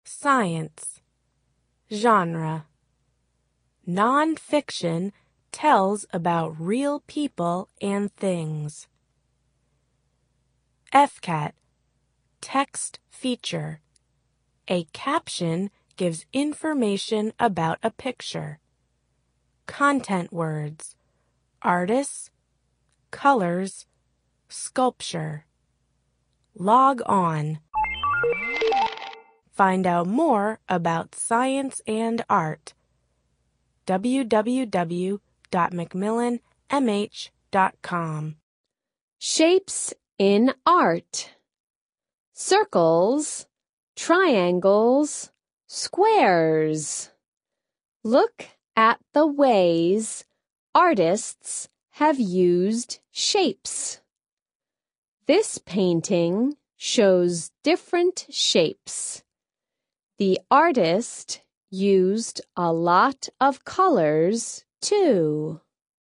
Science. Genre. Non-fiction tells about real people and things. FCAT. Text feature. A caption gives information about a picture. Content words. Artists, colors, sculpture. Log on. Find out more about science and art. www.macmillanmh.com. Shapes in art. Circles, triangles, squares. Look at the ways artists have used shapes. This painting shows different shapes. The artist used a lot of colors, too.